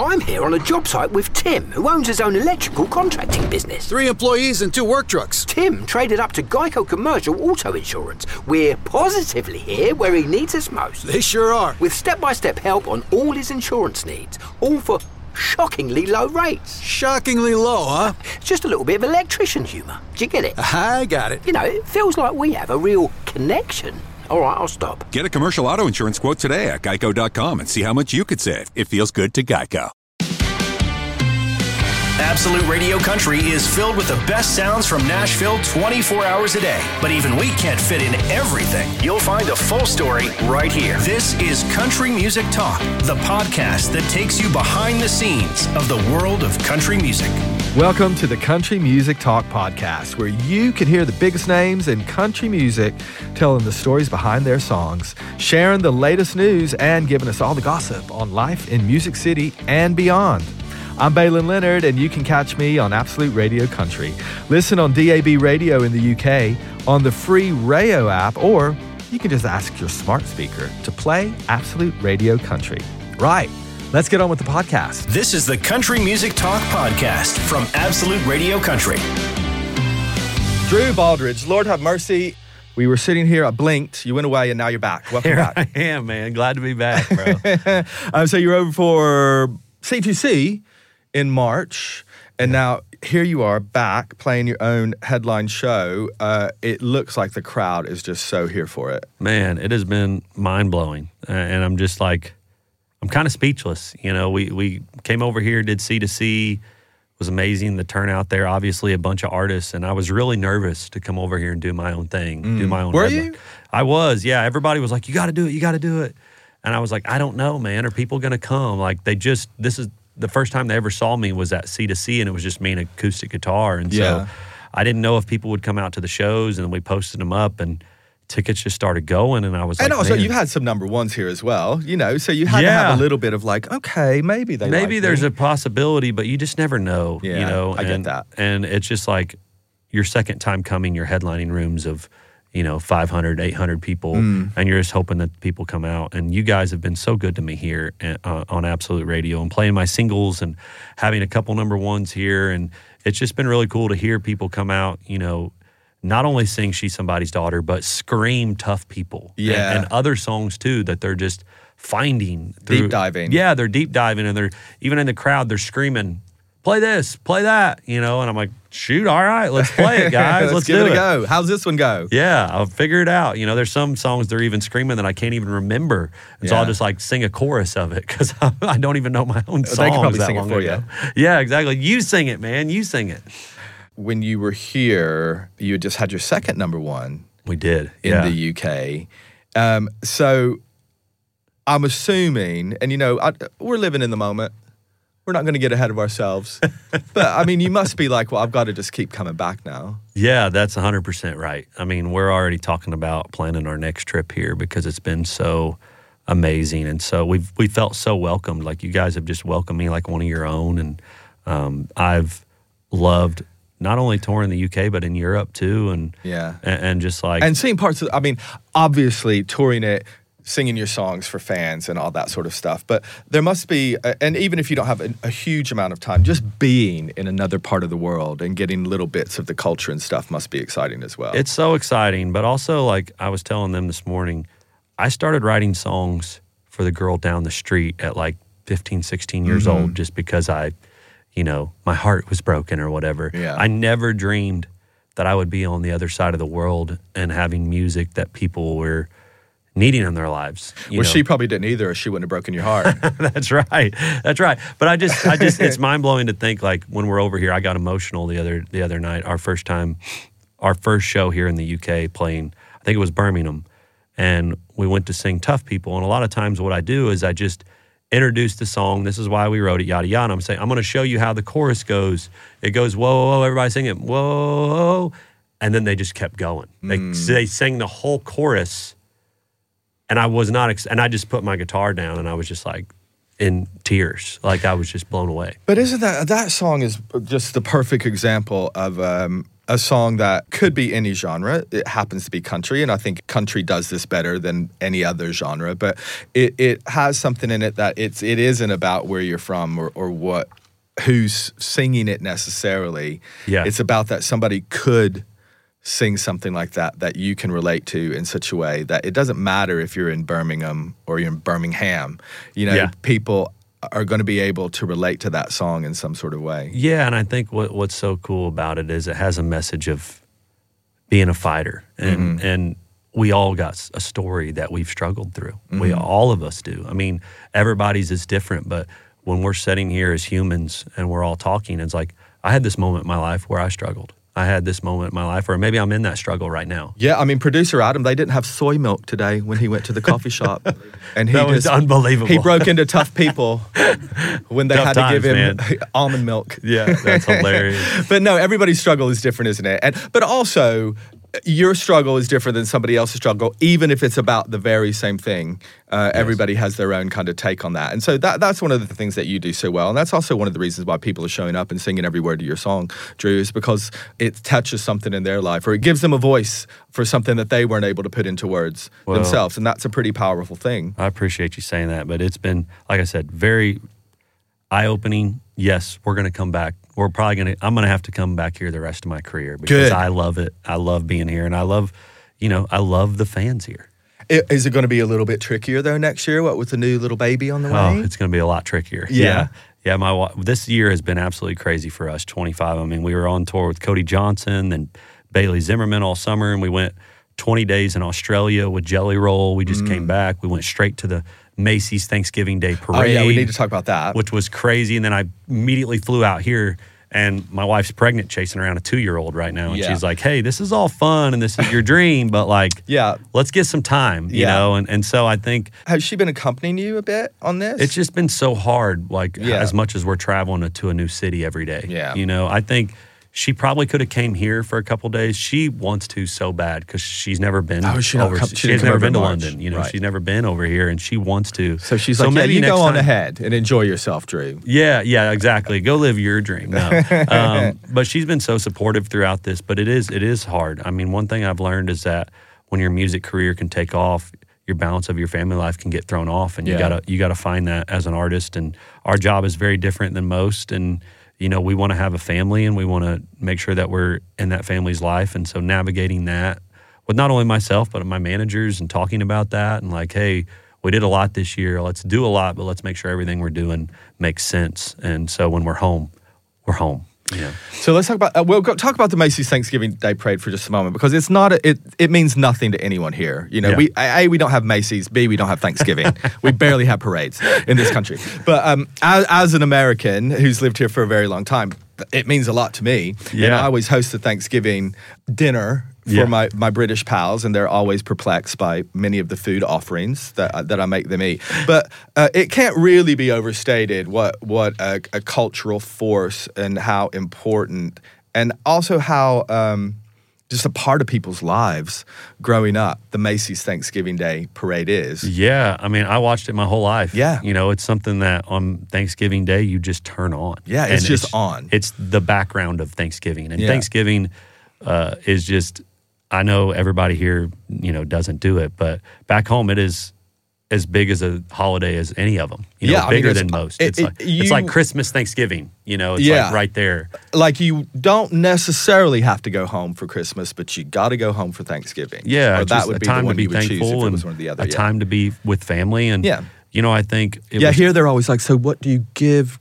I'm here on a job site with Tim, who owns his own electrical contracting business. 3 employees and 2 work trucks. Tim traded up to Geico Commercial Auto Insurance. We're positively here where he needs us most. They sure are. With step-by-step help on all his insurance needs, all for shockingly low rates. Shockingly low, huh? Just a little bit of electrician humour. Do you get it? I got it. You know, it feels like we have a real connection. All right, I'll stop. Get a commercial auto insurance quote today at Geico.com and see how much you could save. It feels good to Geico. Absolute Radio Country is filled with the best sounds from Nashville 24 hours a day. But even we can't fit in everything. You'll find the full story right here. This is Country Music Talk, the podcast that takes you behind the scenes of the world of country music. Welcome to the Country Music Talk podcast, where you can hear the biggest names in country music telling the stories behind their songs, sharing the latest news, and giving us all the gossip on life in Music City and beyond. I'm Balin Leonard, and you can catch me on Absolute Radio Country. Listen on DAB Radio in the UK, on the free Rayo app, or you can just ask your smart speaker to play Absolute Radio Country. Right, let's get on with the podcast. This is the Country Music Talk podcast from Absolute Radio Country. Drew Baldridge, Lord have mercy. We were sitting here, I blinked, you went away, and now you're back. Welcome back. I am, man. Glad to be back, bro. So you're over for C2C in March, and now here you are back playing your own headline show. It looks like the crowd is just so here for it. Man, it has been mind-blowing, and I'm just like, I'm kind of speechless. You know, we came over here, did C2C, it was amazing, the turnout there, obviously a bunch of artists, and I was really nervous to come over here and do my own thing, do my own Were headline. you? I was, yeah. Everybody was like, you got to do it, you got to do it. And I was like, I don't know, man. Are people going to come? Like, this is the first time they ever saw me was at C2C, and it was just me and acoustic guitar. And so I didn't know if people would come out to the shows, and we posted them up, and tickets just started going, and I was like, and also man. you had some number ones here as well, you know, so you had to have a little bit of like, okay, maybe there's a possibility, but you just never know, yeah, you know. I get that. And it's just like your second time coming, your headlining rooms of, 500, 800 people, and you're just hoping that people come out. And you guys have been so good to me here on Absolute Radio and playing my singles and having a couple number ones here. And it's just been really cool to hear people come out, not only sing She's Somebody's Daughter, but scream Tough People. Yeah. And other songs, too, that they're just finding. Deep diving. Yeah, they're deep diving, and they're, even in the crowd, they're screaming, play this, play that, and I'm like, shoot, all right, let's play it, guys. let's give do it a go. How's this one go? Yeah, I'll figure it out. There's some songs they're even screaming that I can't even remember. So I'll just like sing a chorus of it because I don't even know my own songs. They can probably that sing it long for ago. you. Yeah, exactly. You sing it, man. You sing it. When you were here, you just had your second number one. We did. In the UK. So I'm assuming, and we're living in the moment. We're not going to get ahead of ourselves. But, I mean, you must be like, well, I've got to just keep coming back now. Yeah, that's 100% right. I mean, we're already talking about planning our next trip here because it's been so amazing. And so we felt so welcomed. Like, you guys have just welcomed me like one of your own. And I've loved not only touring the UK, but in Europe, too. And just like... And seeing parts of... I mean, obviously, touring it, singing your songs for fans and all that sort of stuff. But there must be, and even if you don't have a huge amount of time, just being in another part of the world and getting little bits of the culture and stuff must be exciting as well. It's so exciting. But also, like I was telling them this morning, I started writing songs for the girl down the street at like 15, 16 years old just because my heart was broken or whatever. Yeah. I never dreamed that I would be on the other side of the world and having music that people were needing in their lives. She probably didn't either, or she wouldn't have broken your heart. That's right. But I just, it's mind blowing to think like when we're over here. I got emotional the other night. Our first show here in the UK playing. I think it was Birmingham, and we went to sing Tough People. And a lot of times, what I do is I just introduce the song. This is why we wrote it. Yada yada. I'm saying I'm going to show you how the chorus goes. It goes whoa whoa whoa. Everybody sing it whoa, and then they just kept going. They sang the whole chorus. And I was not, and I just put my guitar down, and I was just like in tears, like I was just blown away. But isn't that song is just the perfect example of a song that could be any genre. It happens to be country, and I think country does this better than any other genre. But it has something in it that it isn't about where you're from or who's singing it necessarily. Yeah. It's about that somebody could sing something like that you can relate to in such a way that it doesn't matter if you're in Birmingham or you're in Birmingham. People are going to be able to relate to that song in some sort of way. Yeah, and I think what's so cool about it is it has a message of being a fighter, and we all got a story that we've struggled through. All of us do. I mean, everybody's is different, but when we're sitting here as humans and we're all talking, it's like, I had this moment in my life where I struggled. I had this moment in my life, or maybe I'm in that struggle right now. Yeah, I mean, producer Adam, they didn't have soy milk today when he went to the coffee shop. And that was unbelievable. He broke into tough people when they Tough had times, to give him man. almond milk. Yeah, that's hilarious. But no, everybody's struggle is different, isn't it? But also, your struggle is different than somebody else's struggle, even if it's about the very same thing. Everybody has their own kind of take on that. And so that's one of the things that you do so well. And that's also one of the reasons why people are showing up and singing every word of your song, Drew, is because it touches something in their life, or it gives them a voice for something that they weren't able to put into words themselves. And that's a pretty powerful thing. I appreciate you saying that, but it's been, like I said, very eye-opening. Yes, we're going to come back. I'm going to have to come back here the rest of my career because I love it. I love being here, and I love the fans here. Is it going to be a little bit trickier though next year? What with the new little baby on the way? Oh, it's going to be a lot trickier. Yeah. This year has been absolutely crazy for us. 25. I mean, we were on tour with Cody Johnson and Bailey Zimmerman all summer, and we went 20 days in Australia with Jelly Roll. We just came back. We went straight to the Macy's Thanksgiving Day Parade. Oh yeah, we need to talk about that. Which was crazy. And then I immediately flew out here, and my wife's pregnant, chasing around a 2-year-old right now. And she's like, hey, this is all fun and this is your dream, but let's get some time, you know? And so I think... Has she been accompanying you a bit on this? It's just been so hard, as much as we're traveling to a new city every day. Yeah. You know, I think she probably could have came here for a couple days. She wants to so bad because she's never been she has never been to March. London. You know, Right. she's never been over here, and she wants to. So she's like, maybe you next go on time- ahead and enjoy yourself, Drew. Yeah, exactly. Go live your dream. No. But she's been so supportive throughout this, but it is hard. I mean, one thing I've learned is that when your music career can take off, your balance of your family life can get thrown off, and you gotta find that as an artist. And our job is very different than most, and you know, we want to have a family, and we want to make sure that we're in that family's life. And so navigating that with not only myself, but my managers, and talking about that, and like, hey, we did a lot this year. Let's do a lot, but let's make sure everything we're doing makes sense. And so when we're home, we're home. You know. So let's talk about talk about the Macy's Thanksgiving Day Parade for just a moment, because it's not it means nothing to anyone here. You know, we don't have Macy's. B, we don't have Thanksgiving. We barely have parades in this country. But as an American who's lived here for a very long time, it means a lot to me. Yeah. And I always host a Thanksgiving dinner for my British pals, and they're always perplexed by many of the food offerings that I make them eat. But it can't really be overstated what a cultural force and how important, and also how just a part of people's lives growing up, the Macy's Thanksgiving Day Parade is. Yeah, I mean, I watched it my whole life. Yeah. You know, it's something that on Thanksgiving Day, you just turn on. Yeah, it's just on. It's the background of Thanksgiving. And Thanksgiving is just... I know everybody here, you know, doesn't do it, but back home it is as big as a holiday as any of them. You know, bigger than most. It's like Christmas, Thanksgiving. You know, it's like right there. Like you don't necessarily have to go home for Christmas, but you got to go home for Thanksgiving. Yeah, or just that would a be time the one to be you would choose thankful, if it and was one or the other. a time to be with family. And you know, I think here they're always like, so what do you give?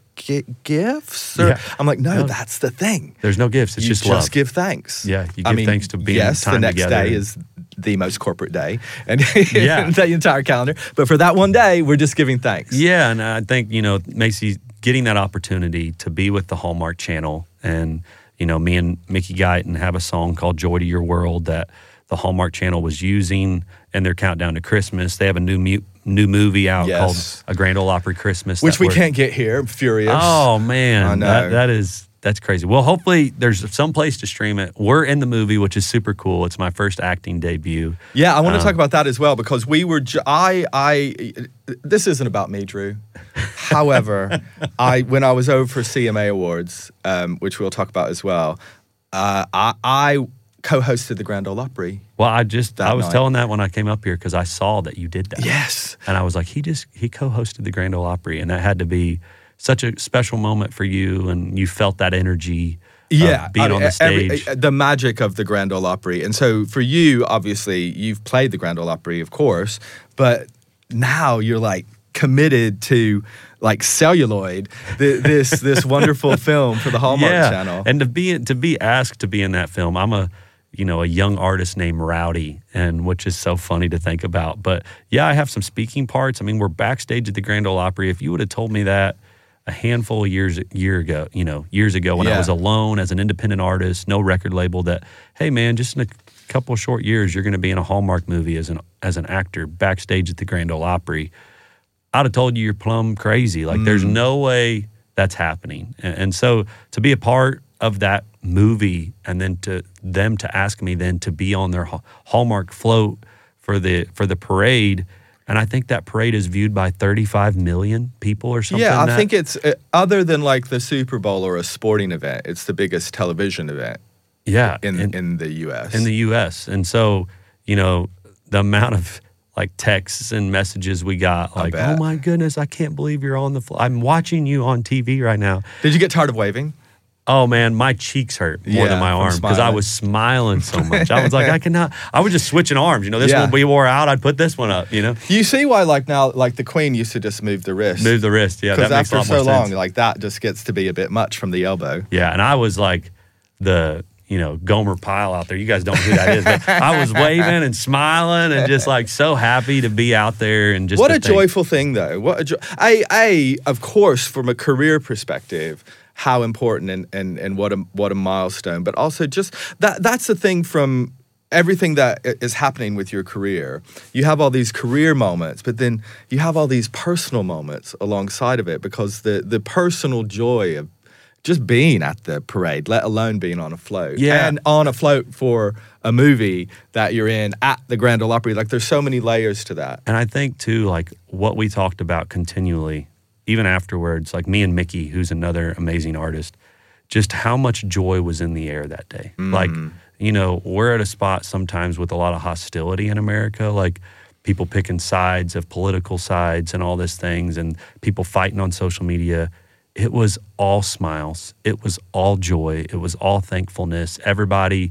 Gifts? Or, I'm like, no, that's the thing. There's no gifts. It's you just love. Just give thanks. Yeah, you give thanks to being time the next together. day is the most corporate day, and the entire calendar. But for that one day, we're just giving thanks. Yeah, and I think, you know, Macy's getting that opportunity to be with the Hallmark Channel, and you know, me and Mickey Guyton have a song called "Joy to Your World" that the Hallmark Channel was using in their countdown to Christmas. They have a new movie out called A Grand Ole Opry Christmas, which we can't get here. I'm furious. Oh man, I know. That's crazy. Well, hopefully there's some place to stream it. We're in the movie, which is super cool. It's my first acting debut. Yeah, I want to talk about that as well, because we were. This isn't about me, Drew. However, when I was over for CMA Awards, which we'll talk about as well, I co-hosted the Grand Ole Opry. Well, I was night. telling that when I came up here because I saw that you did that. Yes. And I was like, he co-hosted the Grand Ole Opry, and that had to be such a special moment for you, and you felt that energy. Being on the stage. The magic of the Grand Ole Opry. And so for you, obviously, you've played the Grand Ole Opry, of course, but now you're like committed to like Celluloid, this wonderful film for the Hallmark Channel. And to be asked to be in that film, I'm a young artist named Rowdy, and which is so funny to think about. But yeah, I have some speaking parts. I mean, we're backstage at the Grand Ole Opry. If you would have told me that a handful of years ago when I was alone as an independent artist, no record label, that, hey man, just in a couple of short years, you're going to be in a Hallmark movie as an actor backstage at the Grand Ole Opry, I'd have told you you're plumb crazy. Like, there's no way that's happening. And so to be a part of that movie, and then to them to ask me then to be on their Hallmark float for the parade. And I think that parade is viewed by 35 million people or something. Yeah, I think it's, other than like the Super Bowl or a sporting event, it's the biggest television event in the U.S. In the U.S. And so, the amount of like texts and messages we got, like, oh my goodness, I can't believe you're on I'm watching you on TV right now. Did you get tired of waving? Oh man, my cheeks hurt more than my arm because I was smiling so much. I was like, I was just switching arms. This one we wore out, I'd put this one up, You see why now, the Queen used to just move the wrist. Move the wrist, yeah. Because after so long, like that just gets to be a bit much from the elbow. Yeah, and I was like the, Gomer Pyle out there. You guys don't know who that is, but I was waving and smiling and just like so happy to be out there and just. What a joyful thing, though. What of course, from a career perspective, how important and what a milestone, but also just that's the thing from everything that is happening with your career. You have all these career moments, but then you have all these personal moments alongside of it, because the personal joy of just being at the parade, let alone being on a float. Yeah. And on a float for a movie that you're in at the Grand Ole Opry. Like, there's so many layers to that. And I think, too, like, what we talked about continually, even afterwards, like me and Mickey, who's another amazing artist, just how much joy was in the air that day. Like, we're at a spot sometimes with a lot of hostility in America, like people picking sides of political sides and all these things, and people fighting on social media. It was all smiles. It was all joy. It was all thankfulness. Everybody,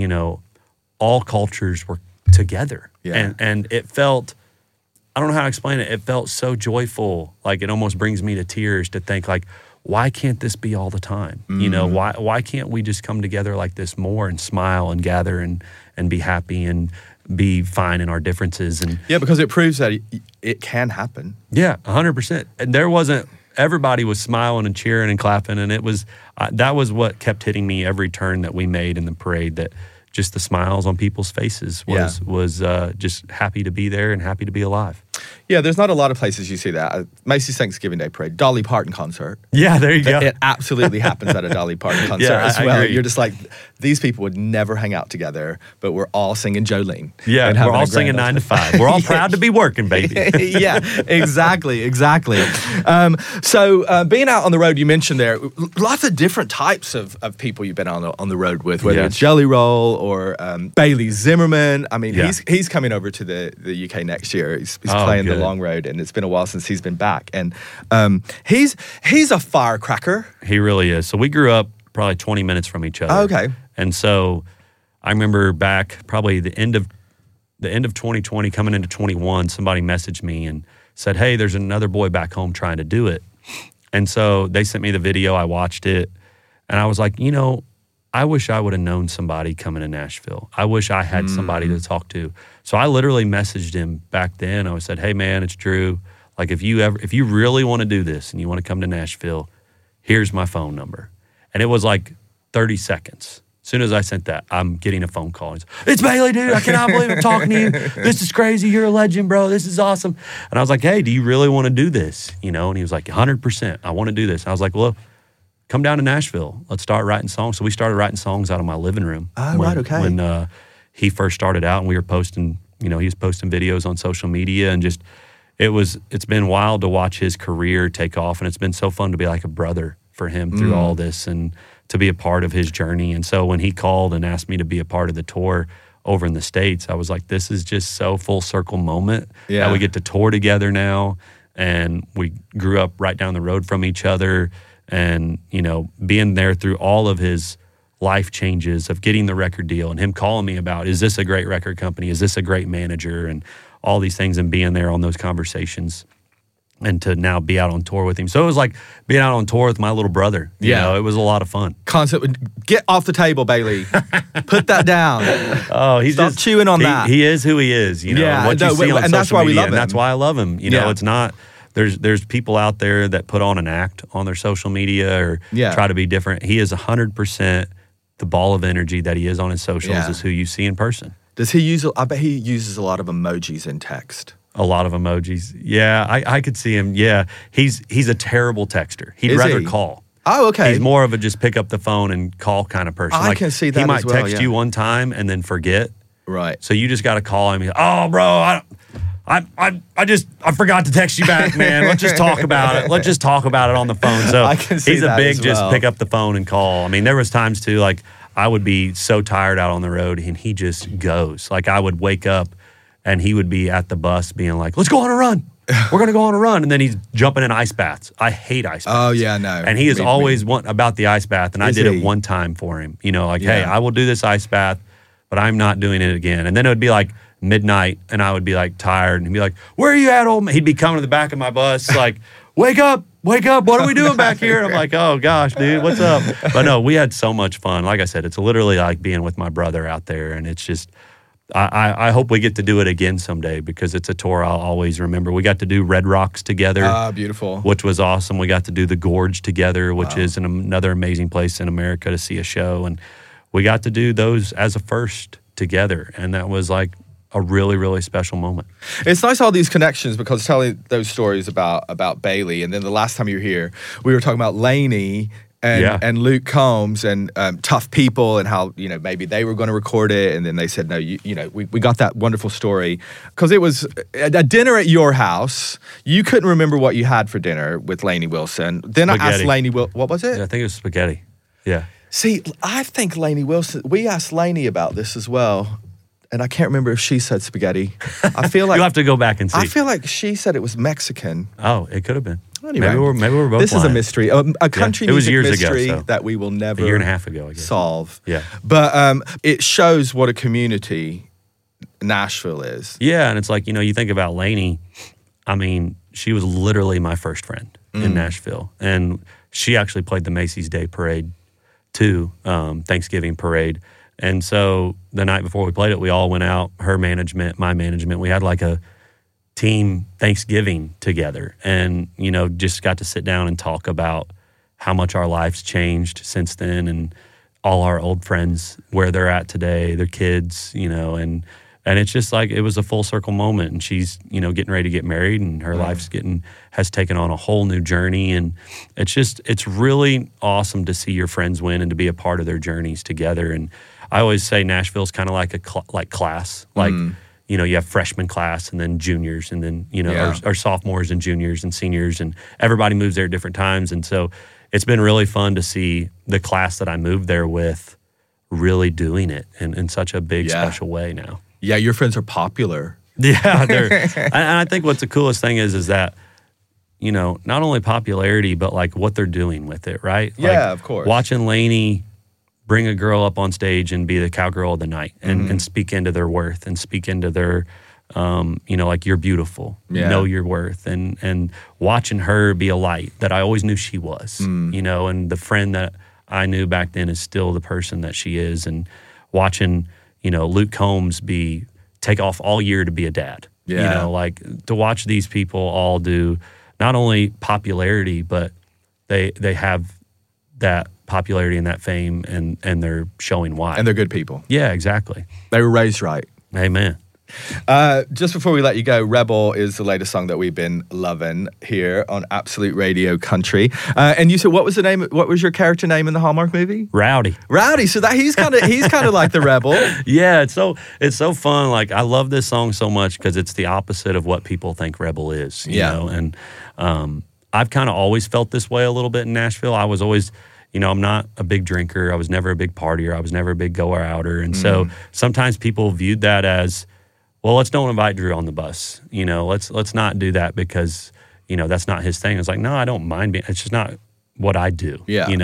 all cultures were together. Yeah. And it felt, I don't know how to explain it. It felt so joyful. Like, it almost brings me to tears to think, like, why can't this be all the time? Why can't we just come together like this more and smile and gather and be happy and be fine in our differences? And yeah, because it proves that it can happen. Yeah, 100%. And there wasn't, everybody was smiling and cheering and clapping, and it was that was what kept hitting me every turn that we made in the parade, that just the smiles on people's faces was just happy to be there and happy to be alive. Yeah, there's not a lot of places you see that. Macy's Thanksgiving Day Parade, Dolly Parton concert. Yeah, there you go. It absolutely happens at a Dolly Parton concert as well. You're just like, these people would never hang out together, but we're all singing Jolene. Yeah, we're all singing 9 to 5. We're all proud to be working, baby. Yeah, exactly. So being out on the road, you mentioned there, lots of different types of people you've been on the road with, whether it's Jelly Roll or Bailey Zimmerman. I mean, he's coming over to the UK next year. He's playing the Long Road, and it's been a while since he's been back. And he's a firecracker. He really is. So we grew up probably 20 minutes from each other. Oh, okay. And so I remember back probably the end of 2020, coming into 21, somebody messaged me and said, hey, there's another boy back home trying to do it. And so they sent me the video. I watched it, and I was like, I wish I would have known somebody coming to Nashville. I wish I had somebody to talk to. So I literally messaged him back then. I said, hey man, it's Drew. Like, if you really want to do this and you want to come to Nashville, here's my phone number. And it was like 30 seconds. As soon as I sent that, I'm getting a phone call. It's Bailey, dude. I cannot believe I'm talking to you. This is crazy. You're a legend, bro. This is awesome. And I was like, hey, do you really want to do this? And he was like, 100%. I want to do this. And I was like, well, come down to Nashville. Let's start writing songs. So we started writing songs out of my living room. When he first started out, and we were posting, he was posting videos on social media, and just, it's been wild to watch his career take off, and it's been so fun to be like a brother for him through all this and to be a part of his journey. And so when he called and asked me to be a part of the tour over in the States, I was like, this is just so full circle moment that we get to tour together now. And we grew up right down the road from each other, and, you know, being there through all of his life changes of getting the record deal and him calling me about, is this a great record company? Is this a great manager? And all these things, and being there on those conversations, and to now be out on tour with him. So it was like being out on tour with my little brother. You know, it was a lot of fun. Get off the table, Bailey. Put that down. Oh, he's Stop just chewing on that. He is who he is, you know. Yeah, what you see on and that's social why we media, love and him. that's why I love him. You know, it's not. There's people out there that put on an act on their social media or try to be different. He is 100% the ball of energy that he is on his socials is who you see in person. Does he use? I bet he uses a lot of emojis in text. A lot of emojis. Yeah, I could see him. Yeah, he's a terrible texter. He'd rather call. Oh, okay. He's more of a just pick up the phone and call kind of person. I can see that he might as well, text you one time and then forget. Right. So you just got to call him. Oh, bro, I forgot to text you back, man. Let's just talk about it. Let's just talk about it on the phone. So I can see he's that a big as just well. pick up the phone and call. I mean, there was times too, like I would be so tired out on the road and he just goes. Like I would wake up and he would be at the bus being like, let's go on a run. We're going to go on a run. And then he's jumping in ice baths. I hate ice baths. Oh, yeah, no. And he is always about the ice bath. And I did it one time for him. You know, like, hey, I will do this ice bath, but I'm not doing it again. And then it would be like midnight and I would be like tired and he'd be like, where are you at, old man? He'd be coming to the back of my bus like, wake up, what are we doing back here? And I'm like, oh gosh, dude, what's up? But no, we had so much fun. Like I said, it's literally like being with my brother out there, and it's just, I hope we get to do it again someday because it's a tour I'll always remember. We got to do Red Rocks together. Ah, beautiful. Which was awesome. We got to do the Gorge together, which is another amazing place in America to see a show. And we got to do those as a first together. And that was like a really, really special moment. It's nice all these connections because telling those stories about Bailey, and then the last time you were here, we were talking about Lainey and Luke Combs and Tough People and how, you know, maybe they were going to record it and then they said, no, you know, we got that wonderful story because it was a dinner at your house. You couldn't remember what you had for dinner with Lainey Wilson. Then Spaghetti. I asked Lainey, what was it? Yeah, I think it was spaghetti. Yeah. See, I think Lainey Wilson, we asked Lainey about this as well. And I can't remember if she said spaghetti. I feel like You'll have to go back and see. I feel like she said it was Mexican. Oh, it could have been. Anyway, maybe we're both This is a lying. mystery, a country it was music years mystery ago, so. that we will never A year and a half ago, I guess. solve. Yeah. But it shows what a community Nashville is. Yeah, and it's like, you know, you think about Lainey, I mean, she was literally my first friend in Nashville. And she actually played the Macy's Day Parade too, Thanksgiving Parade. And so the night before we played it, we all went out, her management, my management. We had like a team Thanksgiving together and, you know, just got to sit down and talk about how much our lives changed since then and all our old friends, where they're at today, their kids, you know, and it's just like, it was a full circle moment. And she's, you know, getting ready to get married and her life's has taken on a whole new journey. And it's really awesome to see your friends win and to be a part of their journeys together. And I always say Nashville's kind of like a class, like, you know, you have freshman class and then juniors and then, you know, or sophomores and juniors and seniors, and everybody moves there at different times. And so it's been really fun to see the class that I moved there with really doing it in such a big, special way now. Yeah, your friends are popular. Yeah, and I think what's the coolest thing is that, you know, not only popularity, but like what they're doing with it, right? Yeah, like, of course. Watching Lainey bring a girl up on stage and be the cowgirl of the night and speak into their worth and speak into their, you know, like, you're beautiful, know your worth, and watching her be a light that I always knew she was, you know, and the friend that I knew back then is still the person that she is, and watching, you know, Luke Combs take off all year to be a dad, you know, like, to watch these people all do not only popularity, but they have that popularity and that fame, and they're showing why. And they're good people. Yeah, exactly. They were raised right. Amen. Just before we let you go, Rebel is the latest song that we've been loving here on Absolute Radio Country. And you said, what was your character name in the Hallmark movie? Rowdy. Rowdy. So that he's kind of like the rebel. Yeah, it's so fun. Like, I love this song so much because it's the opposite of what people think Rebel is. You know? And I've kind of always felt this way a little bit in Nashville. I was always, I'm not a big drinker. I was never a big partier. I was never a big goer-outer. And so sometimes people viewed that as, well, let's don't invite Drew on the bus. Let's not do that because, that's not his thing. It's like, no, I don't mind being, it's just not what I do,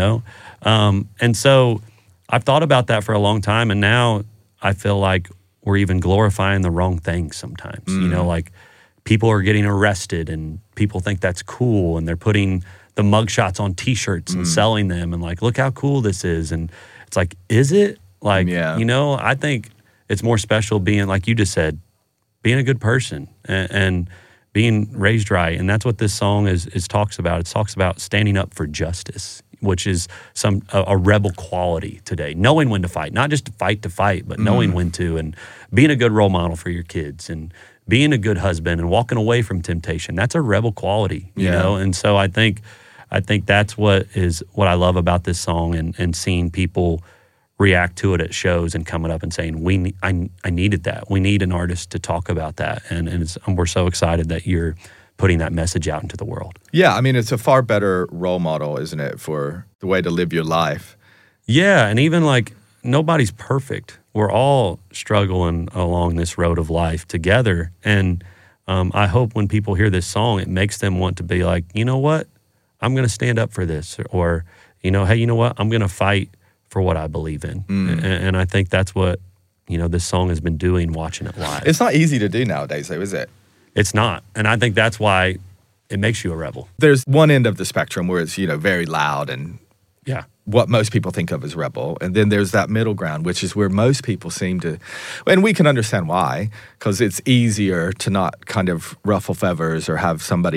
And so I've thought about that for a long time. And now I feel like we're even glorifying the wrong things sometimes. Like people are getting arrested and people think that's cool. And they're putting the mugshots on T-shirts and selling them. And like, look how cool this is. And it's like, is it? Like, I think it's more special being, like you just said, being a good person and being raised right. And that's what this song is talks about. It talks about standing up for justice, which is a rebel quality today. Knowing when to fight, not just to fight, but knowing when to, and being a good role model for your kids and being a good husband and walking away from temptation. That's a rebel quality, you know? And so I think that's what I love about this song and seeing people react to it at shows and coming up and saying, I needed that. We need an artist to talk about that. And we're so excited that you're putting that message out into the world. Yeah, I mean, it's a far better role model, isn't it, for the way to live your life? Yeah, and even like nobody's perfect. We're all struggling along this road of life together. And I hope when people hear this song, it makes them want to be like, you know what? I'm going to stand up for this. Or, hey, you know what? I'm going to fight for what I believe in. And I think that's what, this song has been doing watching it live. It's not easy to do nowadays, though, is it? It's not. And I think that's why it makes you a rebel. There's one end of the spectrum where it's, very loud and what most people think of as rebel. And then there's that middle ground, which is where most people seem to, and we can understand why, because it's easier to not kind of ruffle feathers or have somebody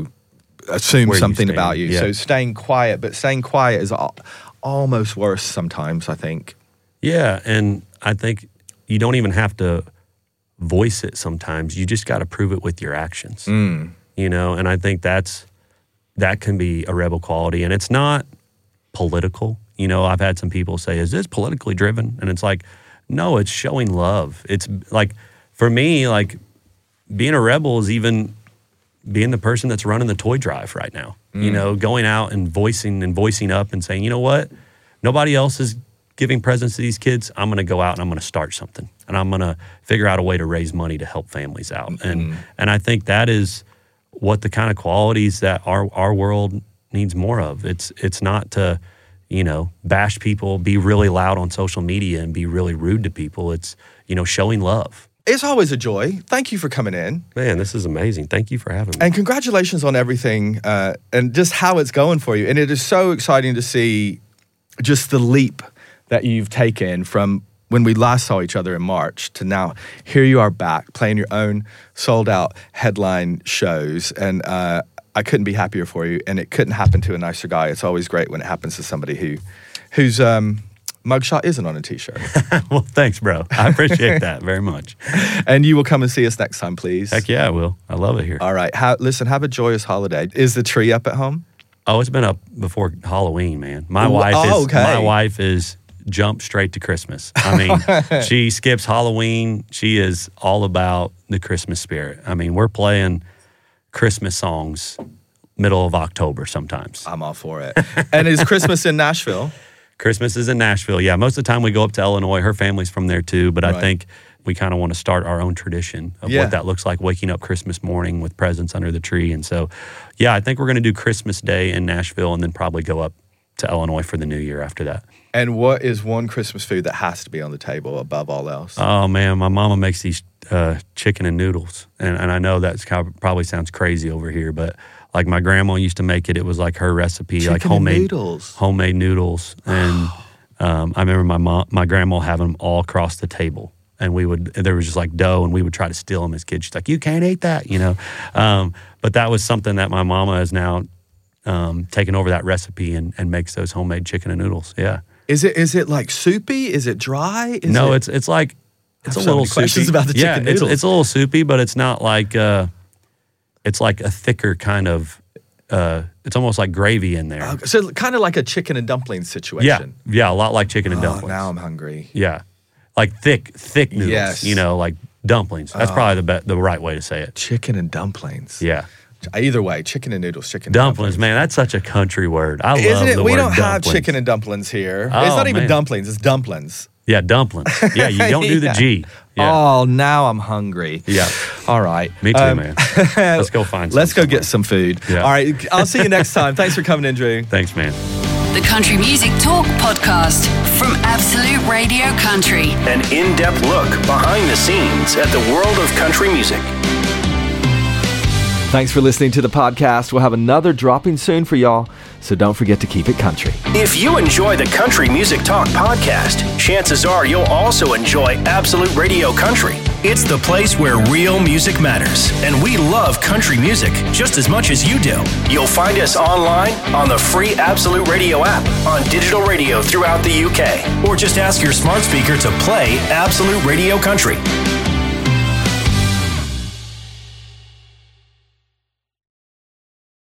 assume where something about you. Yeah. So staying quiet is almost worse sometimes, I think. Yeah, and I think you don't even have to voice it sometimes. You just got to prove it with your actions. And I think that can be a rebel quality. And it's not political. I've had some people say, is this politically driven? And it's like, no, it's showing love. It's like, for me, like being a rebel is even being the person that's running the toy drive right now. Going out and voicing up and saying, you know what? Nobody else is giving presents to these kids. I'm going to go out and I'm going to start something. And I'm going to figure out a way to raise money to help families out. And I think that is what the kind of qualities that our world needs more of. It's not to, bash people, be really loud on social media and be really rude to people. It's, showing love. It's always a joy. Thank you for coming in. Man, this is amazing. Thank you for having me. And congratulations on everything and just how it's going for you. And it is so exciting to see just the leap that you've taken from when we last saw each other in March to now. Here you are back playing your own sold-out headline shows. And I couldn't be happier for you. And it couldn't happen to a nicer guy. It's always great when it happens to somebody whose mugshot isn't on a T-shirt. Well, thanks, bro. I appreciate that very much. And you will come and see us next time, please. Heck yeah, I will. I love it here. All right. Listen, have a joyous holiday. Is the tree up at home? Oh, it's been up before Halloween, man. My wife is jump straight to Christmas. I mean, she skips Halloween. She is all about the Christmas spirit. I mean, we're playing Christmas songs middle of October sometimes. I'm all for it. And is Christmas in Nashville? Christmas is in Nashville, yeah. Most of the time we go up to Illinois. Her family's from there too, but I think we kind of want to start our own tradition of what that looks like, waking up Christmas morning with presents under the tree. And so, yeah, I think we're going to do Christmas Day in Nashville and then probably go up to Illinois for the new year after that. And what is one Christmas food that has to be on the table above all else? Oh, man, my mama makes these chicken and noodles. And I know that probably sounds crazy over here, but like my grandma used to make it. It was like her recipe, chicken like homemade noodles. Homemade noodles. And I remember my grandma having them all across the table. And there was just like dough, and we would try to steal them as kids. She's like, you can't eat that, But that was something that my mama has now taken over that recipe and makes those homemade chicken and noodles. Yeah. Is it like soupy? Is it dry? It's like it's a little soupy. Questions about the chicken noodles. It's a little soupy, but it's not like it's like a thicker kind of. It's almost like gravy in there. So kind of like a chicken and dumplings situation. Yeah, a lot like chicken and dumplings. Now I'm hungry. Yeah, like thick noodles. Yes. Like dumplings. That's probably the right way to say it. Chicken and dumplings. Yeah. Either way, chicken and noodles, chicken and Dumplings, man, that's such a country word. I love Isn't it? the We word don't have dumplings. chicken and dumplings here. Oh, It's not even man. dumplings, it's dumplings. Yeah, dumplings. Yeah, you don't do the Yeah. G. Yeah. Oh, now I'm hungry. Yeah. All right. Me too, man. Let's go find some Let's go somewhere. get some food. Yeah. All right. I'll see you next time. Thanks for coming in, Drew. Thanks, man. The Country Music Talk podcast from Absolute Radio Country. An in-depth look behind the scenes at the world of country music. Thanks for listening to the podcast. We'll have another dropping soon for y'all, so don't forget to keep it country. If you enjoy the Country Music Talk podcast, chances are you'll also enjoy Absolute Radio Country. It's the place where real music matters, and we love country music just as much as you do. You'll find us online on the free Absolute Radio app, on digital radio throughout the UK, or just ask your smart speaker to play Absolute Radio Country.